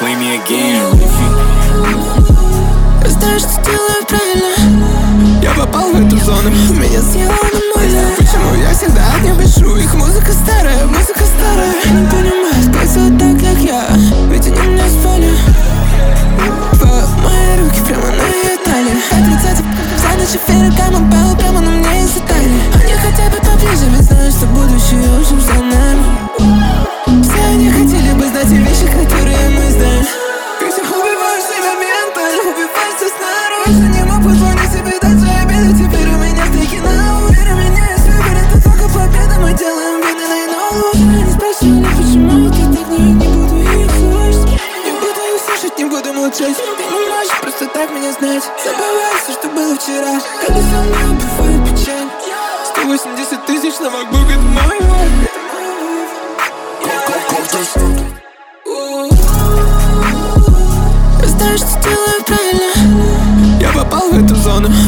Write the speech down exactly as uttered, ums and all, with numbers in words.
play me again, Rufi. Знаю, что делаю правильно. Я попал в эту зону, меня съела на мой. Почему я всегда не пишу? Их музыка старая, музыка старая. Не понимают, как зовут так, как я. Ведь они меня спали. Мои руки прямо на ее талии. Отрицать за ночь эфира, кому пел, прямо на мне из Италии. Они хотят быть поближе, ведь знают, что будущее уже за нами. Все они хотели бы знать те вещи, которые мы знаем. Как всех убиваешь себя ментально, убиваешься снаружи. Не мог позволить себе дать свои обиды. Теперь у меня стейки на увере. Меня есть выбор, это только победа. Мы делаем видно, но лучше. Они спрашивали, почему я так, но я не буду их слушать. Не буду их слушать, не буду молчать. Ты не можешь просто так меня знать. Забывай все, что было вчера. Когда со мной убивает печаль. Сто восемьдесят тысяч на MacBook, это мой вайб. Знаю, что делаю правильно. Я попал в эту зону,